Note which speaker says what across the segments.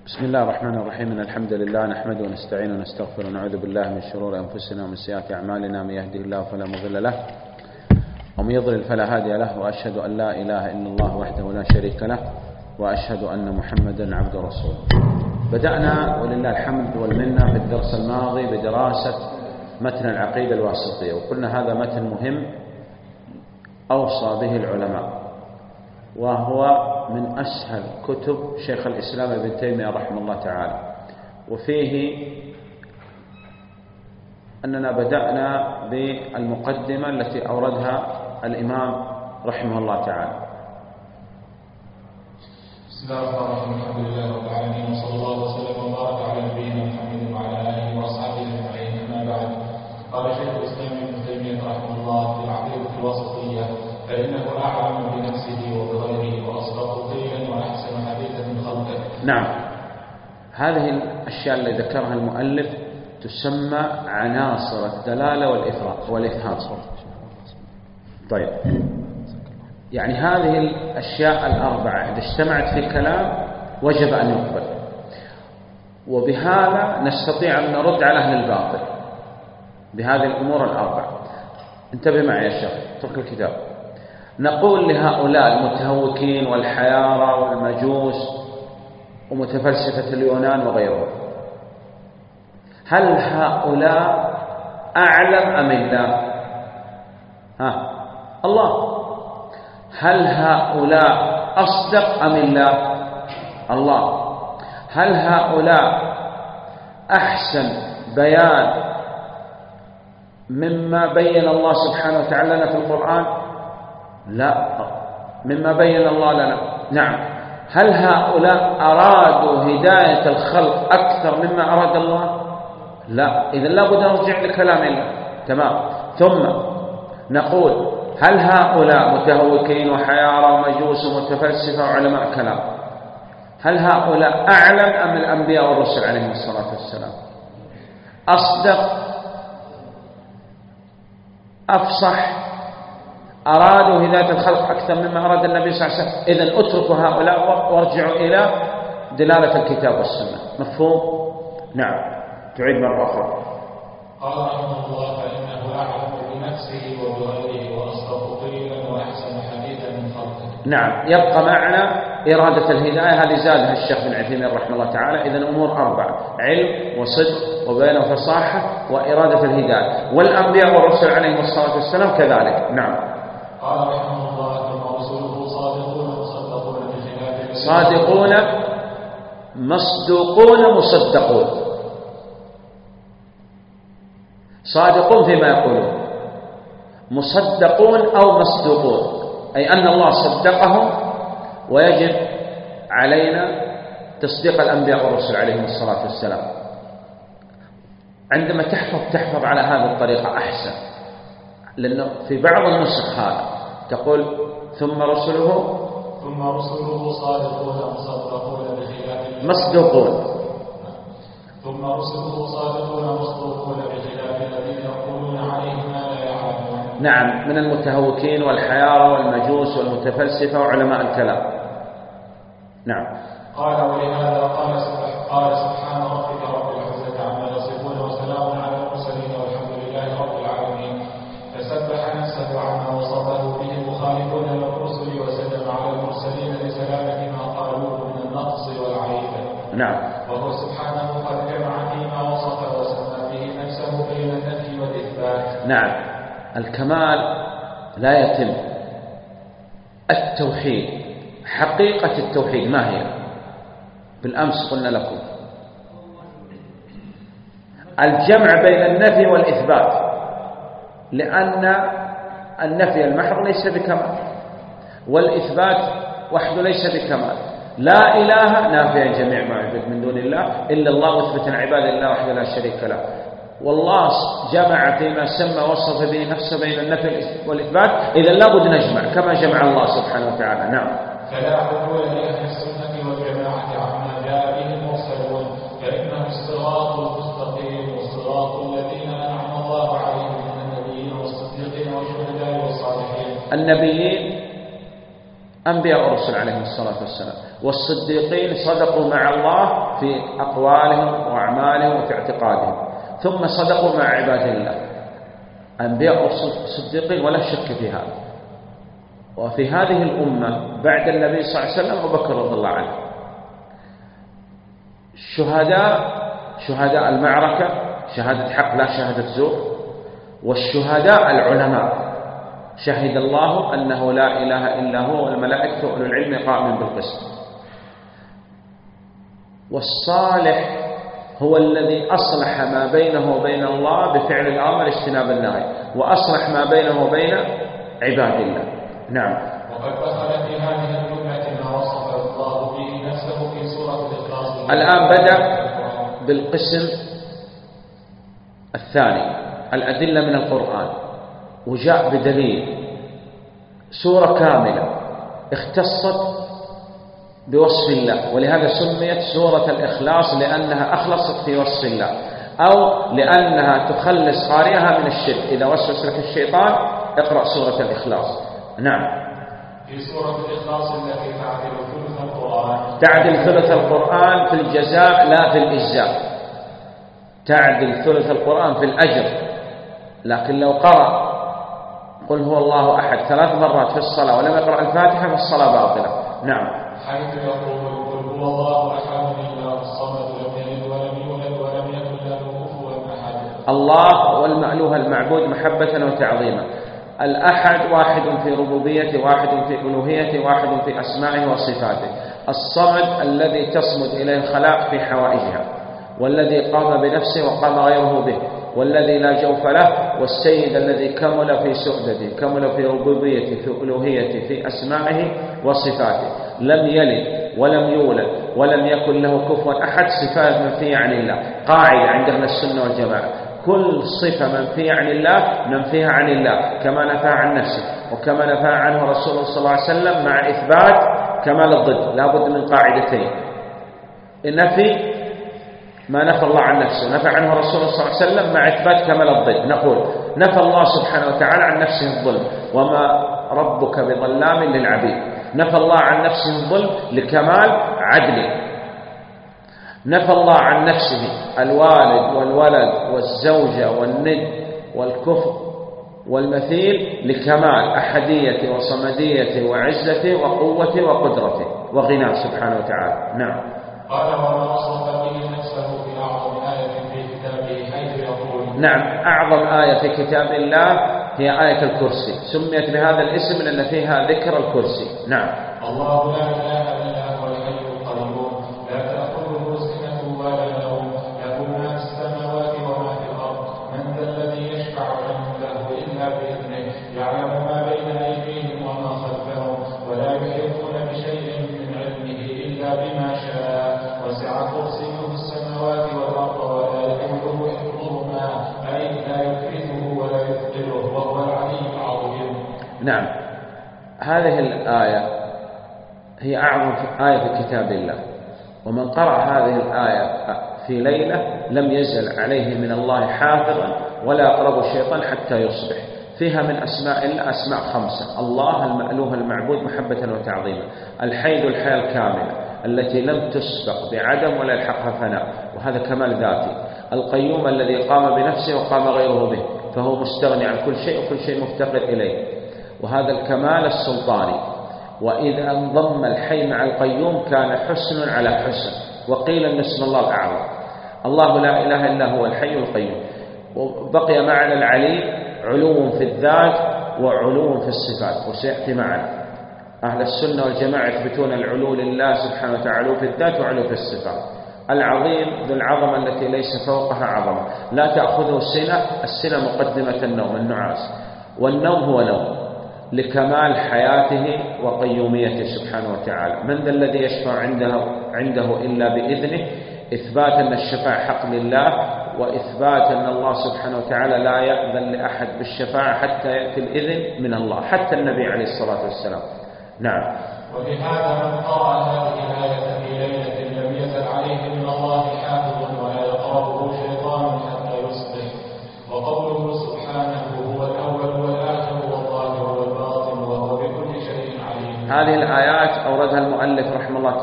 Speaker 1: بسم الله الرحمن الرحيم. إن الحمد لله نحمده ونستعينه ونستغفره ونعوذ بالله من شرور أنفسنا ومن سيئات أعمالنا. من يهده الله فلا مضل له ومن يضلل فلا هادي له، وأشهد أن لا إله إلا الله وحده لا شريك له، وأشهد أن محمدا عبده ورسوله. بدأنا ولله الحمد والمنة في الدرس الماضي بدراسة متن العقيدة الواسطية، وقلنا هذا متن مهم أوصى به العلماء، وهو من أسهل كتب شيخ الإسلام ابن تيمية رحمه الله تعالى. وفيه أننا بدأنا بالمقدمة التي أوردها الإمام رحمه الله تعالى.
Speaker 2: بسم الله الرحمن الرحيم. الحمد لله رب العالمين، وصلى الله وسلم وبارك على نبينا محمد وعلى آله وأصحابه أجمعين. أما بعد، قال شيخ الإسلام ابن تيمية رحمه الله في العقيدة الواسطية: فإنه أعلم بنفسه وبغيره وأصدق قيلا وأحسن حديثا من خلقه.
Speaker 1: نعم، هذه الأشياء التي ذكرها المؤلف تسمى عناصر الدلالة والإفهام. طيب، يعني هذه الأشياء الأربعة إذا اجتمعت في كلام وجب أن يقبل، وبهذا نستطيع أن نرد على أهل الباطل بهذه الأمور الأربعة. انتبه معي يا شيخ، اترك الكتاب. نقول لهؤلاء المتهوكين والحيارى والمجوس ومتفلسفة اليونان وغيرهم: هل هؤلاء أعلم أم الله؟ الله. هل هؤلاء أصدق أم الله؟ الله. هل هؤلاء أحسن بيان مما بين الله سبحانه وتعالى لنا في القرآن؟ لا، مما بين الله لنا. نعم. هل هؤلاء أرادوا هداية الخلق أكثر مما أراد الله؟ لا. إذن لابد أن نرجع لكلام الله. تمام. ثم نقول: هل هؤلاء متهوكين وحيارى ومجوس ومتفلسفة وعلماء كلام، هل هؤلاء أعلم أم الأنبياء والرسل عليهم الصلاة والسلام؟ أصدق، أفصح، أرادوا هداية الخلق أكثر مما أراد النبي صلى الله عليه وسلم. إذن اتركوا هؤلاء وارجعوا إلى دلالة الكتاب والسنة. مفهوم؟ نعم. تعيد مرة أخرى.
Speaker 2: قال رحمه الله: فإنه أعلم بنفسه وبغيره وأصدق قيلا وأحسن حديثا من خلقه.
Speaker 1: نعم. يبقى معنا إرادة الهداية، هذه زادها الشيخ بن عثيمين رحمه الله تعالى. إذن أمور أربعة: علم وصدق وبيان وفصاحة وإرادة الهداية. والأنبياء والرسل عليهم الصلاة والسلام كذلك. نعم.
Speaker 2: قال رحمه الله: ثم رسوله صادقون مصدقون بخلاف
Speaker 1: صادقون مصدوقون مصدقون. صادقون فيما يقولون، مصدقون أو مصدوقون، أي أن الله صدقهم، ويجب علينا تصديق الأنبياء والرسل عليهم الصلاة والسلام. عندما تحفظ على هذه الطريقة أحسن، لأنه في بعض النسخ هذا تقول: ثم رسله
Speaker 2: صادقون مصدقون بخلاف
Speaker 1: مصدوقون.
Speaker 2: ثم رسله صادقون مصدوقون بخلاف الذين يقولون عليه ما لا يعلمون.
Speaker 1: نعم، من المتهوكين والحيارى والمجوس والمتفلسفة وعلماء الكلام. نعم.
Speaker 2: قال: ولهذا قال سبحان ربك رب العزة عما يصفون وسلام على المرسلين والحمد لله رب العالمين. فسبح نفسه عما وصفه به المخالفون للرسل، وسلم على المرسلين لسلامة ما قالوه من النقص والعيب.
Speaker 1: نعم.
Speaker 2: وهو سبحانه قد جمع فيما وصف وسمى به نفسه بين النفي والإثبات.
Speaker 1: نعم. الكمال لا يتم. التوحيد، حقيقة التوحيد ما هي؟ بالأمس قلنا لكم الجمع بين النفي والإثبات، لأن النفي المحض ليس بكمال، والإثبات وحده ليس بكمال. لا إله نافيا جميع ما يعبد من دون الله إلا الله، مثبتا عباد الله وحده لا شريك له. والله جمع فيما سمى وصف به نفسه بين النفي والإثبات، إذا لابد نجمع كما جمع الله سبحانه وتعالى. نعم.
Speaker 2: فلا عدول لأهل السنة والجماعة عما جاء به المرسلون، فإنه الصراط المستقيم والصراط الذين أنعم الله عليهم من النبيين والصديقين والشهداء والصالحين.
Speaker 1: النبيين أنبياء ورسل عليهم الصلاة والسلام، والصديقين صدقوا مع الله في أقوالهم وأعمالهم وفي اعتقادهم، ثم صدقوا مع عباد الله. أنبياء والصديقين ولا شك في هذا. وفي هذه الأمة بعد النبي صلى الله عليه وسلم أبو بكر رضي الله عنه. شهداء المعركة شهادة حق لا شهادة زور، والشهداء العلماء شهد الله أنه لا إله إلا هو والملائكة وأولو العلم قائما بالقسط. والصالح هو الذي أصلح ما بينه وبين الله بفعل الأمر اجتناب النهي، وأصلح ما بينه وبين عباد الله. نعم.
Speaker 2: وقد دخل في هذه الجملة ما وصف الله به نفسه في سورة الإخلاص.
Speaker 1: الآن بدأ بالقسم الثاني، الأدلة من القرآن، وجاء بدليل سورة كاملة اختصت بوصف الله، ولهذا سميت سورة الإخلاص لأنها أخلصت في وصف الله، أو لأنها تخلص قارئها من الشرك. إذا وسوس لك الشيطان اقرأ سورة الإخلاص. نعم.
Speaker 2: في سورة الإخلاص التي تعدل ثلث القرآن،
Speaker 1: تعدل ثلث القرآن في الجزاء لا في الإجزاء، تعدل ثلث القرآن في الأجر. لكن لو قرأ قل هو الله أحد 3 مرات في الصلاة ولم يقرأ الفاتحة فالصلاة باطلة. نعم.
Speaker 2: حيث يقول قل هو الله أحد الله الصمد لم يلد ولم يولد ولم يكن له كفوا أحد.
Speaker 1: الله والمألوه المعبود محبة وتعظيما. الأحد واحد في ربوبيته، واحد في ألوهيته، واحد في أسمائه وصفاته. الصمد الذي تصمد إليه الخلائق في حوائجها، والذي قام بنفسه وقام غيره به، والذي لا جوف له، والسيد الذي كمل في سؤدته، كمل في ربوبيته، في ألوهيته، في أسمائه وصفاته، لم يلد ولم يولد ولم يكن له كفوا أحد. صفات منفية عن الله. قاعدة عند أهل السنة والجماعة: كل صفة منفية عن الله ننفيها عن الله كما نفى عن نفسه، وكما نفى عنه رسوله صلى الله عليه وسلم، مع إثبات كمال الضد. لا بد من قاعدتين: نفي ما نفى الله عن نفسه، نفى عنه رسوله صلى الله عليه وسلم، مع إثبات كمال الضد. نقول نفى الله سبحانه وتعالى عن نفسه الظلم، وما ربك بظلام للعبيد. نفى الله عن نفسه الظلم لكمال عدله. نفى الله عن نفسه الوالد والولد والزوجة والند والكفر والمثيل لكمال أحديته وصمديته وعزته وقوته وقدرته وغناه سبحانه وتعالى. نعم.
Speaker 2: قال وما وصف به نفسه في أعظم آية في كتابه حيث يقول.
Speaker 1: نعم. أعظم آية في كتاب الله هي آية الكرسي، سميت بهذا الاسم لأن فيها ذكر الكرسي. نعم.
Speaker 2: الله لا إله إلا هو الحي القيوم لا تأخذه سنة ولا نوم له ما في السماوات وما في الأرض من ذا الذي يشفع عنده إلا بإذنه يعلم ما بين أيديهم وما خلفهم ولا يحيطون بشيء من علمه إلا بما شاء وسع كرسيه السماوات والأرض ولا يؤوده حفظهما أي لا يكرهه ولا يثقله وهو العلي العظيم.
Speaker 1: نعم. هذه الآية هي أعظم آية في كتاب الله، ومن قرأ هذه الآية في ليلة لم يزل عليه من الله حافظا ولا يقرب الشيطان حتى يصبح. فيها من أسماء الله أسماء 5: الله المألوه المعبود محبة وتعظيما، الحي ذو الحياة الكاملة التي لم تسبق بعدم ولا يلحقها فناء وهذا كمال ذاتي، القيوم الذي قام بنفسه وقام غيره به فهو مستغني عن كل شيء وكل شيء مفتقر إليه، وهذا الكمال السلطاني. وإذا انضم الحي مع القيوم كان حسن على حسن، وقيل أن اسم الله الأعظم. الله لا إله إلا هو الحي القيوم. وبقي معنى العلي علو في الذات وعلو في الصفات، وسيأتي معنا. أهل السنة والجماعة يثبتون العلو لله سبحانه وتعالى في الذات وعلو في الصفات. العظيم ذو العظمة التي ليس فوقها عظمة، لا تأخذه سنة، السنة مقدمة النوم النعاس، والنوم هو نوم لكمال حياته وقيوميته سبحانه وتعالى. من ذا الذي يشفع عنده إلا بإذنه، إثبات أن الشفاعة حق لله، وإثبات أن الله سبحانه وتعالى لا يأذن لأحد بالشفاعة حتى يأتي الإذن من الله، حتى النبي عليه الصلاة والسلام. نعم.
Speaker 2: ولهذا من قرأ هذه الآية في ليلة لم يزل عليه من الله حافظ ولا يقربه شيطان حتى يصبح. وقوله سبحانه هو الأول والآخر والظاهر والباطن وهو بكل شيء عليم.
Speaker 1: هذه الآيات أوردها المؤلف رحمه الله تعالى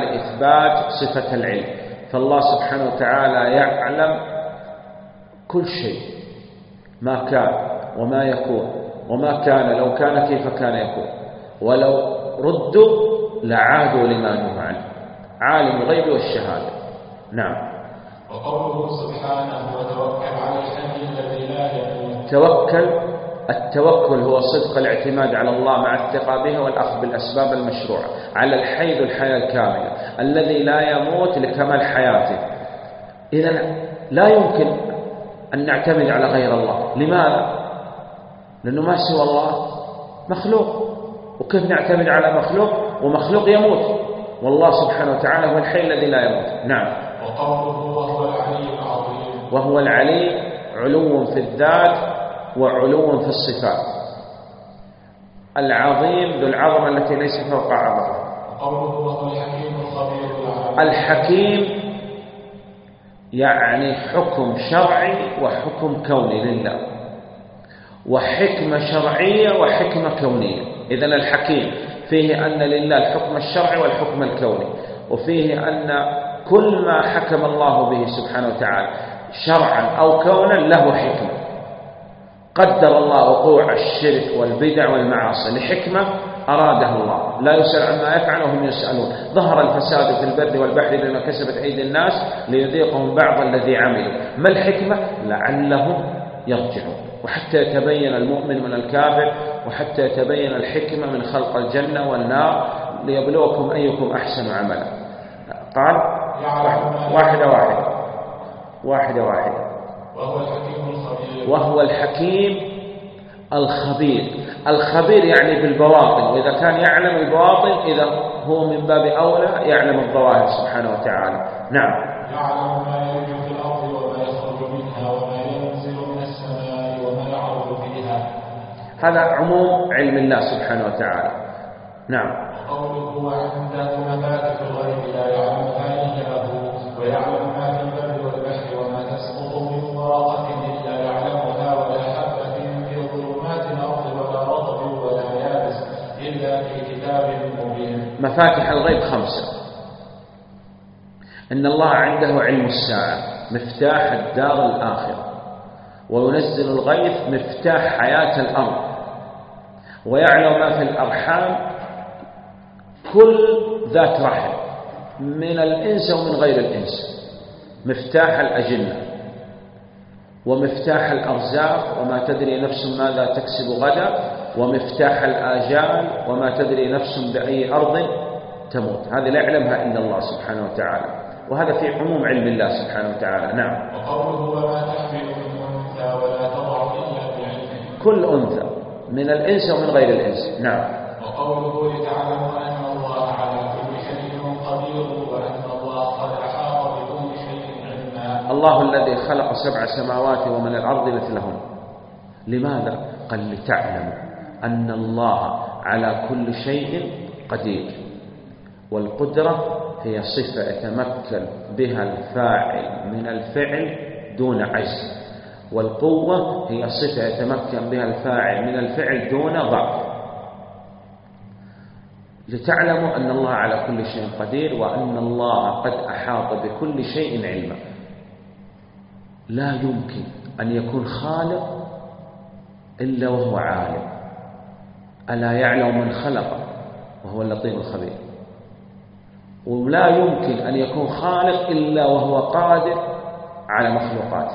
Speaker 1: لإثبات صفة العلم. فالله سبحانه وتعالى يعلم كل شيء، ما كان وما يكون وما كان لو كان كيف كان يكون، ولو ردوا لعادوا لما نهوا عنه، عالم الغيب والشهادة. نعم.
Speaker 2: وقوله سبحانه وتوكل على الحي الذي لا يموت.
Speaker 1: التوكل هو صدق الاعتماد على الله مع الثقة به والأخذ بالأسباب المشروعة على الحي ذو الحياة الكاملة الذي لا يموت لكمال حياته. إذن لا يمكن أن نعتمد على غير الله. لماذا؟ لأنه ما سوى الله مخلوق، وكيف نعتمد على مخلوق ومخلوق يموت؟ والله سبحانه وتعالى هو الحي الذي لا يموت. نعم.
Speaker 2: وقوله وهو العلي العظيم.
Speaker 1: وهو العلي علو في الذات وعلو في الصفات، العظيم ذو العظمة التي ليس فوق عظمة.
Speaker 2: وقوله وهو الحكيم الخبير.
Speaker 1: الحكيم يعني حكم شرعي وحكم كوني لله، وحكمة شرعية وحكمة كونية. إذن الحكيم فيه أن لله الحكم الشرعي والحكم الكوني، وفيه أن كل ما حكم الله به سبحانه وتعالى شرعا أو كونا له حكمة. قدر الله وقوع الشرك والبدع والمعاصي لحكمة أرادها الله، لا يسأل عما يفعل وهم يسألون. ظهر الفساد في البر والبحر بما كسبت أيدي الناس ليذيقهم بعض الذي عملوا. ما الحكمة؟ لعلهم يرجعون، وحتى يتبين المؤمن من الكافر، وحتى يتبين الحكمة من خلق الجنة والنار، ليبلوكم أيكم أحسن عملا. قال واحدة. وهو الحكيم الخبير. الخبير يعني بالبواطن، وإذا كان يعلم البواطن إذا هو من باب أولى يعلم الظواهر سبحانه وتعالى. نعم.
Speaker 2: يعلم ما يلج في الأرض وما يخرج منها وما ينزل من السماء وما يعرج فيها.
Speaker 1: هذا عموم علم الله سبحانه وتعالى. نعم.
Speaker 2: وقوله عنده مفاتح الغيب لا يعلمها إلا هو ويعلم ما في البر والبحر وما تسقط من ورقة إلا يعلمها ولا حبة في ظلمات الأرض ولا رطب ولا يابس إلا في كتاب مبين.
Speaker 1: مفاتح الغيب 5. إن الله عنده علم الساعة مفتاح الدار الآخرة، وينزل الغيث مفتاح حياة الأرض، ويعلم ما في الأرحام كل ذات رحم من الإنس ومن غير الإنس، مفتاح الأجنة ومفتاح الأرزاق وما تدري نفس ماذا تكسب غدا، ومفتاح الآجال وما تدري نفس بأي أرض تموت. هذه لا يعلمها إلا الله سبحانه وتعالى، وهذا في عموم علم الله سبحانه وتعالى. نعم.
Speaker 2: وقوله وما تحمل من أنثى ولا تضع إلا بعلمه.
Speaker 1: كل أنثى من الإنس ومن غير الإنس. نعم.
Speaker 2: وقوله لتعلموا أن الله على كل شيء قدير وأن الله قد أحاط بكل شيء علما.
Speaker 1: الله الذي خلق 7 سماوات ومن الأرض مثلهن. لماذا؟ قال لتعلموا أن الله على كل شيء قدير، والقدرة هي صفة يتمكن بها الفاعل من الفعل دون عجز، والقوة هي صفة يتمكن بها الفاعل من الفعل دون ضعف. لتعلموا أن الله على كل شيء قدير وأن الله قد أحاط بكل شيء علما. لا يمكن أن يكون خالق إلا وهو عالم. ألا يعلم من خلق وهو اللطيف الخبير. ولا يمكن أن يكون خالق إلا وهو قادر على مخلوقاته.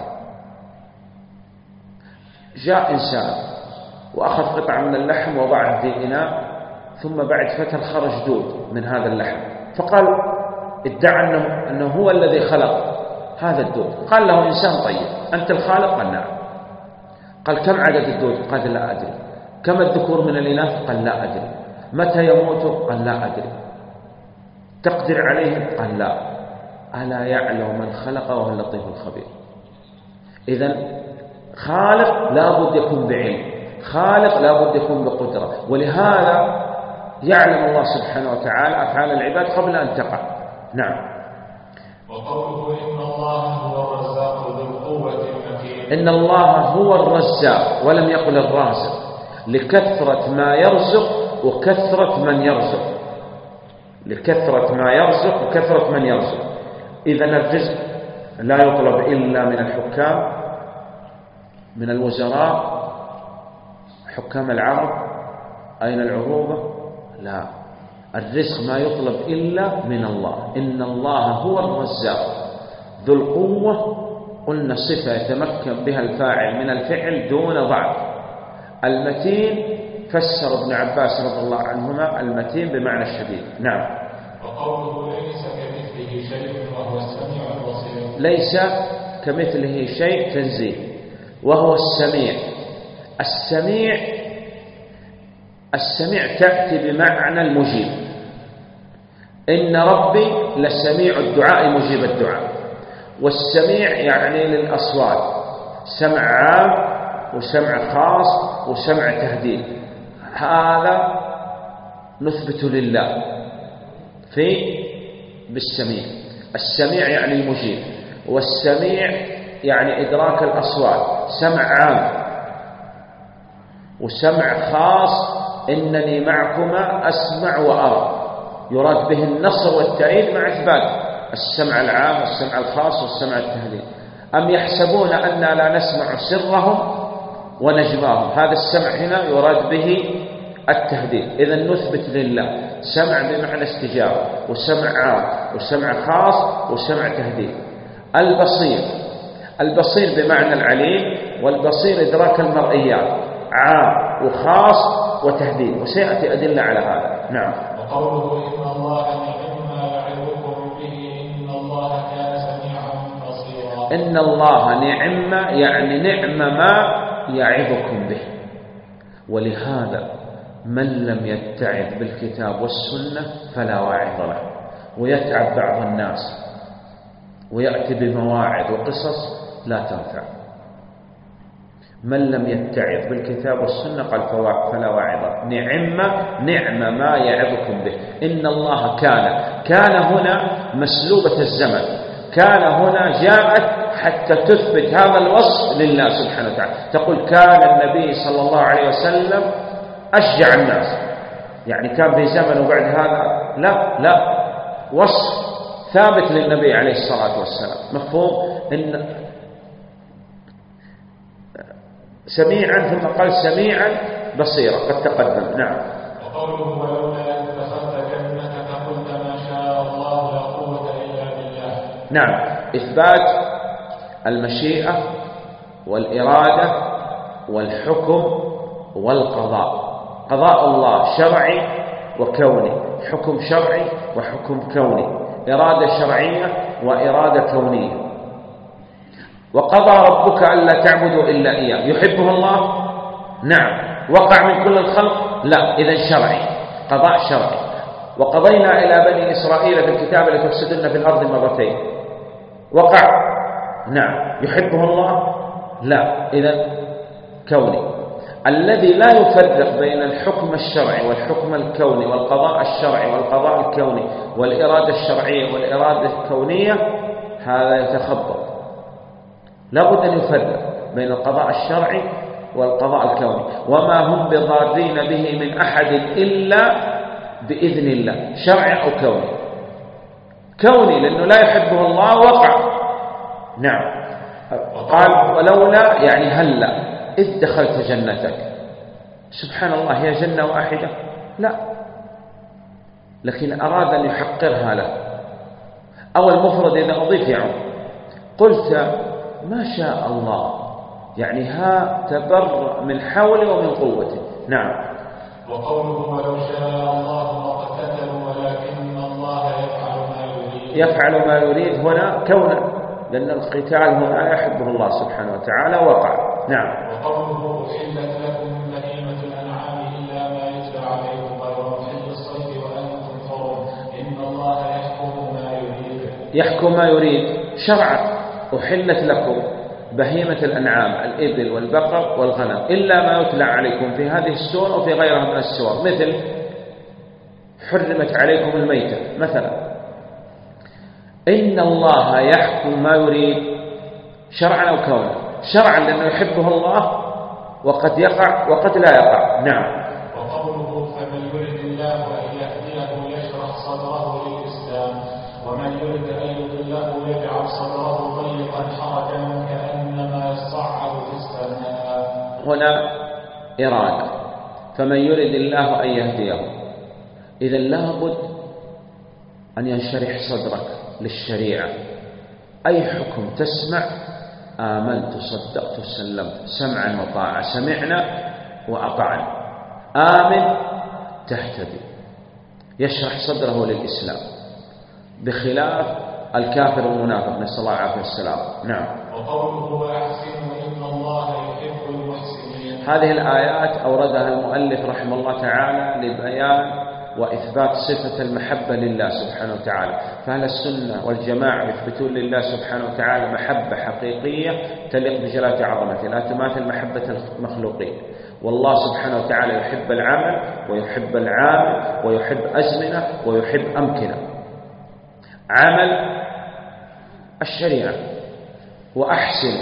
Speaker 1: جاء إنسان وأخذ قطعة من اللحم ووضعها في إناء، ثم بعد فترة خرج دود من هذا اللحم، فقال ادعى أنه هو الذي خلق هذا الدود. قال له إنسان طيب أنت الخالق؟ قال نعم. قال كم عدد الدود؟ قال لا أدري. كم الذكور من الإناث؟ قال لا أدري. متى يموت؟ قال لا أدري. تقدر عليه؟ قال لا. ألا يعلم من خلق وهو اللطيف الخبير. إذن خالق لا بد يكون بعلم، خالق لا بد يكون بقدرة، ولهذا يعلم الله سبحانه وتعالى أفعال العباد قبل أن تقع. نعم.
Speaker 2: وقوله إن الله هو الرزاق ذو القوة المتين.
Speaker 1: إن الله هو الرزاق ولم يقل الرازق، لكثرة ما يرزق وكثرة من يرزق. لكثرة ما يرزق وكثرة من يرزق. إذن الرزق لا يطلب إلا من الحكام، من الوزراء، حكام العرب، أين العروبة؟ لا، الرزق ما يطلب إلا من الله. إن الله هو الرزاق ذو القوة. قلنا صفة يتمكن بها الفاعل من الفعل دون ضعف. المتين فسر ابن عباس رضي الله عنهما المتين بمعنى الشديد. نعم.
Speaker 2: وقوله ليس كمثله شيء وهو السميع البصير.
Speaker 1: ليس كمثله شيء تنزيه، وهو السميع. السميع تأتي بمعنى المجيب. إن ربي لسميع الدعاء مجيب الدعاء. والسميع يعني للأصوات، سمع عام وسمع خاص وسمع تهديد. هذا نثبت لله بالسميع. السميع يعني المجيب، والسميع يعني إدراك الأصوات، سمع عام وسمع خاص. إنني معكما أسمع وأرى، يراد به النصر والتأييد مع إثبات السمع العام والسمع الخاص والسمع التهديد. أم يحسبون أننا لا نسمع سرهم ونجواهم، هذا السمع هنا يراد به التهديد. إذن نثبت لله سمع بمعنى استجابة، وسمع عام وسمع خاص وسمع تهديد. البصير بمعنى العليم، والبصير إدراك المرئيات، عام وخاص وتهديد، وسيأتي أدلة على هذا. نعم.
Speaker 2: وقوله إن الله نعم ما يعظكم به إن الله كان سميعا بصيرا.
Speaker 1: إن الله نعم يعني نعم ما يعظكم به. ولهذا من لم يتعظ بالكتاب والسنة فلا واعظ له. ويتعب بعض الناس ويأتي بمواعظ وقصص لا تنفع. من لم يتعظ بالكتاب والسنة قال فلا واعظ. نعم ما يعظكم به. إن الله كان هنا مسلوبة الزمن، كان هنا جاءت حتى تثبت هذا الوصف لله سبحانه وتعالى. تقول كان النبي صلى الله عليه وسلم أشجع الناس، يعني كان في زمن وبعد هذا لا، وصف ثابت للنبي عليه الصلاة والسلام. مفهوم؟ إن سميعا، ثم قال سميعا بصيرا، قد تقدم. نعم.
Speaker 2: وقوله ولولا أن دخلت جنتك قلت ما شاء الله لا قوة إلا بالله.
Speaker 1: نعم، إثبات المشيئة والإرادة والحكم والقضاء. قضاء الله شرعي وكوني، حكم شرعي وحكم كوني، إرادة شرعية وإرادة كونية. وقضى ربك ألا تعبدوا إلا إياه. يحبه الله؟ نعم. وقع من كل الخلق؟ لا. إذن شرعي، قضاء شرعي. وقضينا إلى بني إسرائيل في الكتاب لتفسدن في الأرض مرتين. وقع؟ نعم. يحبه الله؟ لا. إذن كوني. الذي لا يفرق بين الحكم الشرعي والحكم الكوني والقضاء الشرعي والقضاء الكوني والإرادة الشرعية والإرادة الكونية، هذا يتخبط. لابد أن يفرق بين القضاء الشرعي والقضاء الكوني. وما هم بضارين به من أحد إلا بإذن الله، شرعي أو كوني. كوني لأنه لا يحبه الله وقع. نعم. قال ولولا يعني هلا إذ دخلت جنتك. سبحان الله، هي جنة واحدة؟ لا، لكن أراد أن يحقرها له. أو المفرد إذا أضيف يعني قلت ما شاء الله، يعني ها تبرأ من حوله ومن قوته. نعم.
Speaker 2: وقوله ولو شاء الله ما اقتتلوا ولكن الله يفعل ما يريد.
Speaker 1: يفعل ما يريد هنا كونا، لأن القتال هنا يحبه الله سبحانه وتعالى وقع. نعم.
Speaker 2: وقوله أحلت لكم بهيمة الأنعام إلا ما يتلى عليكم غير محل الصيد وأنتم حرم إن الله يحكم ما يريد.
Speaker 1: يحكم ما يريد شرعا. أحلت لكم بهيمة الأنعام، الإبل والبقر والغنم، إلا ما يتلى عليكم في هذه السورة وفي غيرها من السور، مثل حرمت عليكم الميتة مثلا. إن الله يحكم ما يريد شرعا أو كونا. شرعا لأنه يحبه الله وقد يقع وقد لا يقع. نعم.
Speaker 2: وقوله فمن يرد الله أن يهديه يشرح صدره ومن يرد أن يضله يجعل صدره ضيقا حرجا كأنما يصعد في السماء.
Speaker 1: هنا إرادة، فمن يرد الله أن يهديه، إذا لابد أن ينشرح صدرك للشريعة. أي حكم تسمع آمنت صدقت سلمت، سمعا وطاعة، سمعنا وأطعنا. آمن تهتدي، يشرح صدره للإسلام، بخلاف الكافر والمنافق، نسأل الله العافية والسلام. نعم.
Speaker 2: وقوله وأحسنوا إن الله يحب المحسنين،
Speaker 1: هذه الآيات أوردها المؤلف رحمه الله تعالى لبيان وإثبات صفة المحبة لله سبحانه وتعالى. فأهل السنة والجماعة يثبتون لله سبحانه وتعالى محبة حقيقية تليق بجلالة عظمته، لا تماثل محبة المخلوقين. والله سبحانه وتعالى يحب العمل ويحب العامل ويحب أزمنة ويحب أمكنة. عمل الشريعة، وأحسن،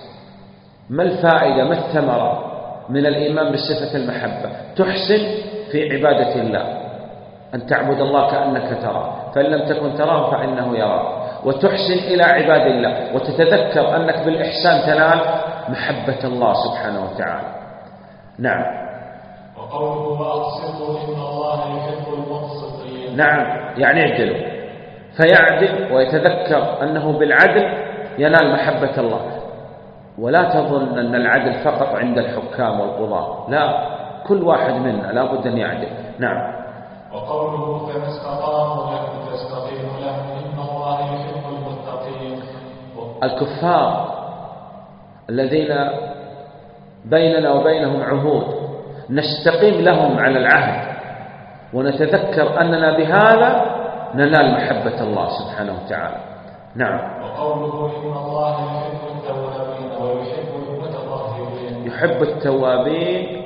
Speaker 1: ما الفائدة ما الثمرة من الإيمان بصفة المحبة؟ تحسن في عبادة الله، أن تعبد الله كأنك تراه، فإن لم تكن تراه فإنه يراك، وتحسن إلى عباد الله، وتتذكر أنك بالإحسان تنال محبة الله سبحانه وتعالى. نعم.
Speaker 2: وقوله وأقسطوا إن الله يحب المقسطين،
Speaker 1: نعم، يعني اعدلوا، فيعدل ويتذكر أنه بالعدل ينال محبة الله. ولا تظن أن العدل فقط عند الحكام والقضاة، لا، كل واحد منا لا بد أن يعدل. نعم.
Speaker 2: وقوله فما استقاموا لكم فاستقيموا لهم إن الله يحب المتقين.
Speaker 1: الكفار الذين بيننا وبينهم عهود نستقيم لهم على العهد، ونتذكر أننا بهذا ننال محبة الله سبحانه وتعالى. نعم.
Speaker 2: وقوله إن الله يحب التوابين ويحب المتطهرين،
Speaker 1: يحب التوابين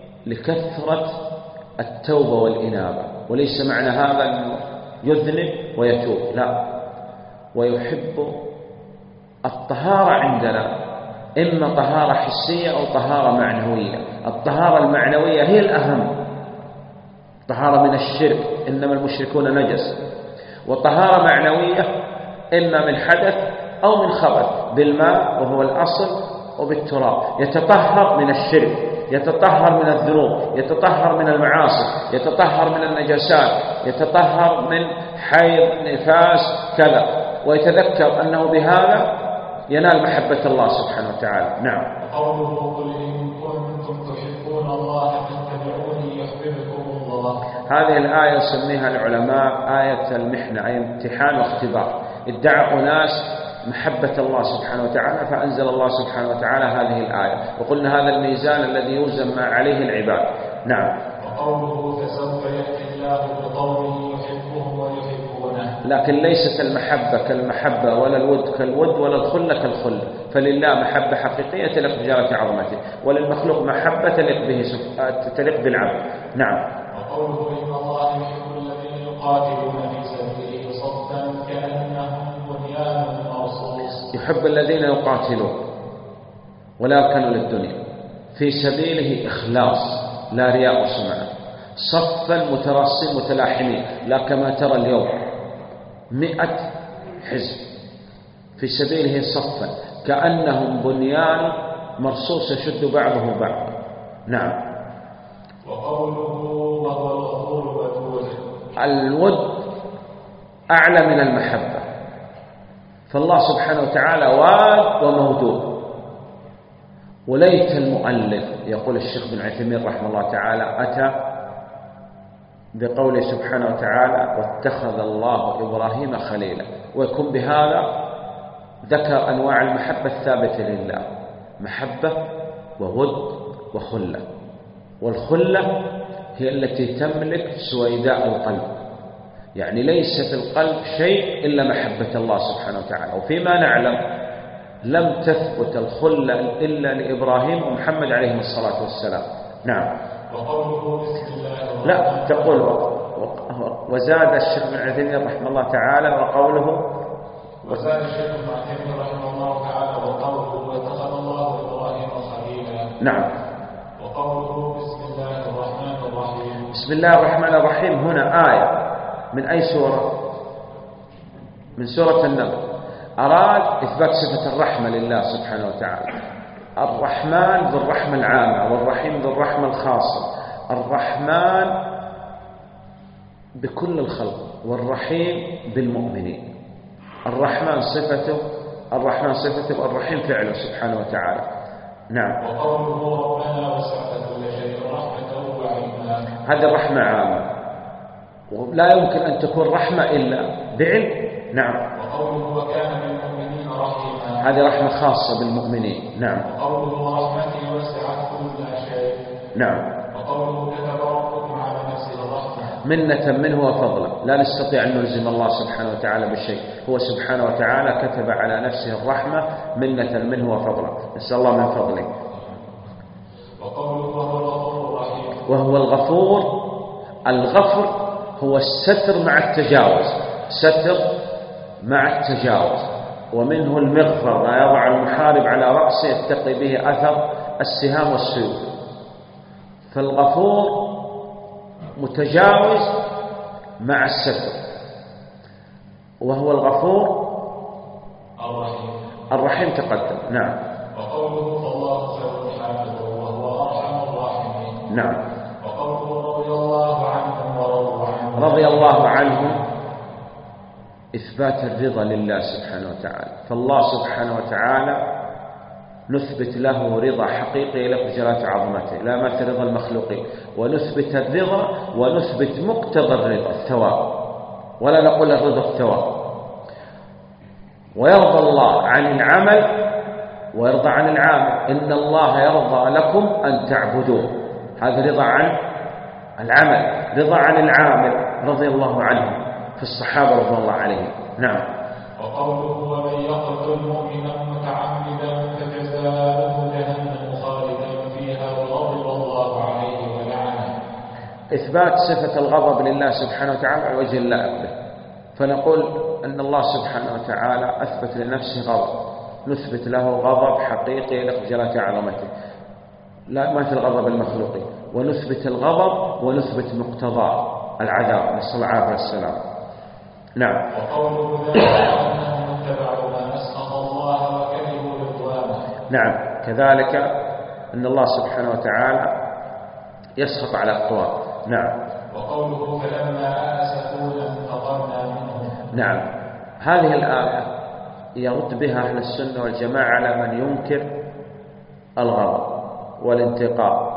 Speaker 1: لكثرة التوبة والإنابة، وليس معنى هذا أنه يذنب ويتوب، لا، ويحب الطهارة عندنا إما طهارة حسية أو طهارة معنوية. الطهارة المعنوية هي الأهم، طهارة من الشرك، إنما المشركون نجس، وطهارة معنوية إما من حدث أو من خبث، بالماء وهو الأصل وبالتراب، يتطهر من الشرك، يتطهر من الذنوب، يتطهر من المعاصي، يتطهر من النجاسات، يتطهر من حيض نفاس كذا، ويتذكر أنه بهذا ينال محبة الله سبحانه وتعالى. نعم.
Speaker 2: وقوله قل إن كنتم تحبون الله فاتبعوني يحببكم الله.
Speaker 1: هذه الآية يسميها العلماء آية المحنة، أي امتحان واختبار. ادعى أناس محبة الله سبحانه وتعالى فأنزل الله سبحانه وتعالى هذه الآية، وقلنا هذا الميزان الذي يوزن ما عليه العباد. نعم.
Speaker 2: وقوله فسوف يأتي الله بقوم يحبهم ويحبونه.
Speaker 1: لكن ليست المحبة كالمحبة ولا الود كالود ولا الخلة كالخلة، فلله محبة حقيقية تليق بجلالة عظمته، وللمخلوق محبة تليق بالعبد. نعم.
Speaker 2: وقوله إن الله يحب الذين يقاتلون في سبيله صفا كأنهم بنيان مرصوص.
Speaker 1: يحب الذين يقاتلون ولا يركنوا للدنيا، في سبيله إخلاص لا رياء وسمعة، صفا متراصين متلاحمين، لا كما ترى اليوم 100 حزب، في سبيله صفا كأنهم بنيان مرصوص يشد بعضه بعض. نعم.
Speaker 2: وقوله وهو الغفور الودود.
Speaker 1: الود أعلى من المحبة، فالله سبحانه وتعالى واد ومودود. وليت المؤلف، يقول الشيخ بن عثيمين رحمه الله تعالى، أتى بقوله سبحانه وتعالى واتخذ الله إبراهيم خليلا، ويكون بهذا ذكر أنواع المحبة الثابتة لله، محبة وود وخلة. والخلة هي التي تملك سويداء القلب، يعني ليس في القلب شيء إلا محبة الله سبحانه وتعالى. وفيما نعلم لم تثبت الخلة إلا لإبراهيم ومحمد عليهم الصلاة والسلام. نعم.
Speaker 2: وقوله بسم الله
Speaker 1: لا تقول وزاد الشيخ بن عثيمين رحمه الله تعالى وقوله
Speaker 2: وزاد الشيخ بن عثيمين رحمه الله تعالى وقوله واتخذ الله إبراهيم خليلا.
Speaker 1: نعم.
Speaker 2: وقوله بسم الله الرحمن الرحيم.
Speaker 1: بسم الله الرحمن الرحيم هنا آية من أي سورة؟ من سورة النمل أراد إثبات صفة الرحمة لله سبحانه وتعالى. الرحمن ذو الرحمة العامة، والرحيم ذو الرحمة الخاصة. الرحمن بكل الخلق، والرحيم بالمؤمنين. الرحمن صفته، والرحيم فعله سبحانه وتعالى. نعم.
Speaker 2: وقوله ربنا وسعت كل شيء رحمة وعلما،
Speaker 1: هذه الرحمة عامة، ولا يمكن أن تكون رحمة إلا بعلم. نعم.
Speaker 2: وقوله وكان بالمؤمنين رحيما،
Speaker 1: هذه رحمة خاصة بالمؤمنين. نعم.
Speaker 2: وقوله ورحمتي وسعت كل شيء.
Speaker 1: نعم.
Speaker 2: وقوله كتب ربكم على نفسه الرحمة،
Speaker 1: منة منه وفضلا، لا نستطيع أن نلزم الله سبحانه وتعالى بالشيء، هو سبحانه وتعالى كتب على نفسه الرحمة منة منه وفضلا، نسأل الله من فضله.
Speaker 2: وقوله وهو الغفور الرحيم،
Speaker 1: وهو الغفور. الغفر هو الستر مع التجاوز، ستر مع التجاوز. ومنه المغفر، ما يضع المحارب على رأسه يتقي به أثر السهام والسيوف. فالغفور متجاوز مع الستر، وهو الغفور الرحيم تقدم. نعم.
Speaker 2: وقوله فالله خير حافظ وهو أرحم الراحمين.
Speaker 1: نعم.
Speaker 2: وقوله رضي الله عنهم ورضوا عنه،
Speaker 1: رضي الله عنهم إثبات الرضا لله سبحانه وتعالى. فالله سبحانه وتعالى نثبت له رضا حقيقي لجلالة عظمته، لا مثل رضا المخلوقين، ونثبت الرضا ونثبت مقتضى الرضا الثواب، ولا نقول الرضا الثواب. ويرضى الله عن العمل ويرضى عن العامل. إن الله يرضى لكم أن تعبدوه، هذا رضا عن العمل. رضا عن العامل رضي الله عنه في الصحابة رضي الله عليهم. نعم.
Speaker 2: وقوله ومن يقتل مؤمنا متعمدا فجزاؤه جهنم خالدا فيها وغضب الله عليه ولعنه.
Speaker 1: إثبات صفة الغضب لله سبحانه وتعالى على وجه اللائق به. فنقول أن الله سبحانه وتعالى أثبت لنفسه غضب، نثبت له غضب حقيقي لجلالة عظمته، لا مثل غضب المخلوقين. ونثبت الغضب ونثبت مقتضى العذاب، نسأل الله العافية والسلام. نعم.
Speaker 2: وقوله ذلك أنهم اتبعوا ما أسخط الله وكرهوا رضوانه.
Speaker 1: نعم. كذلك أن الله سبحانه وتعالى يسخط على الطغاة. نعم.
Speaker 2: وقوله فلما آسفونا انتقمنا منهم.
Speaker 1: نعم. هذه الآية يرد بها أهل السنة والجماعة على من ينكر الغضب والانتقام،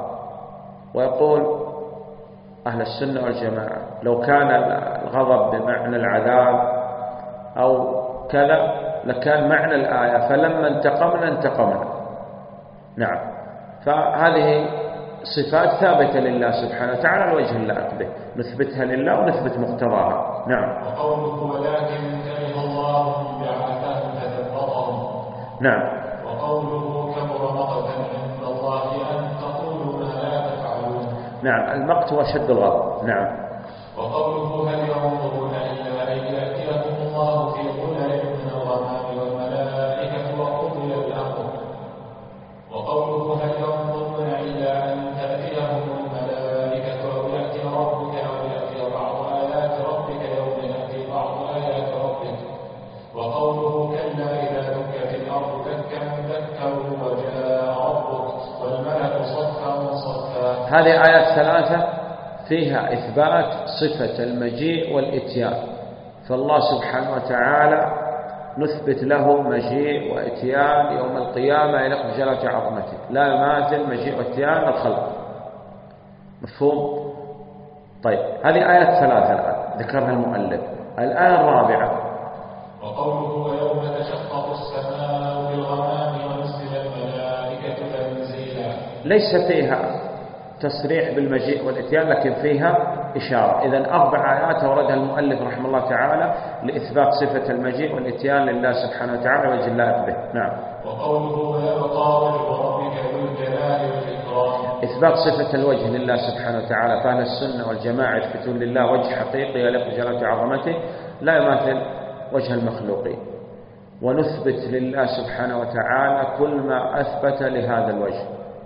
Speaker 1: ويقول أهل السنة والجماعة لو كان الغضب بمعنى العذاب أو كذا لكان معنى الآية فلما انتقمنا. نعم. فهذه صفات ثابتة لله سبحانه وتعالى على وجه اللائق به، نثبتها لله ونثبت مقتضاها. نعم.
Speaker 2: وقوله ولكن كره الله بعثهم فثبطهم.
Speaker 1: نعم.
Speaker 2: وقوله كبر مقتا عند الله أن تقولوا ما لا تفعلون.
Speaker 1: نعم. المقت هو شد الغضب. نعم.
Speaker 2: وقوله هل ينظرون إلا أن يأتيهم الله في ظلل من الغمام والملائكة وقضي الأمر. وقوله هل ينظرون إلا أن تأتيهم الملائكة أو يأتي ربك أو يأتي بعض آيات ربك يوم يأتي بعض آيات ربك. وقوله كلا إذا دكت الأرض دكا دكا وجاء ربك والملك صفا صفا.
Speaker 1: هذه آيات ثلاثة فيها إثبات صفة المجيء والإتيان. فالله سبحانه وتعالى نثبت له مجيء وإتيان يوم القيامة يليق بجلالة عظمته، لا يماثل مجيء وإتيان الخلق. مفهوم؟ طيب، هذه آيات ثلاثة الآن ذكرها المؤلف. الآية الرابعة
Speaker 2: وقوله ويوم تشقق السماء بالغمام ونزل الملائكة تنزيلا.
Speaker 1: ليس فيها تصريح بالمجيء والإتيان لكن فيها إشارة. إذن 4 آيات أوردها المؤلف رحمه الله تعالى لإثبات صفة المجيء والإتيان لله سبحانه وتعالى وجه الله به. نعم.
Speaker 2: وقوله ويبقى وجه ربك ذو الجلال والإكرام.
Speaker 1: إثبات صفة الوجه لله سبحانه وتعالى. فأهل السنة والجماعة يثبتون لله وجه حقيقي يليق بجلالة عظمته لا يماثل وجه المخلوقين، ونثبت لله سبحانه وتعالى كل ما أثبت لهذا الوجه.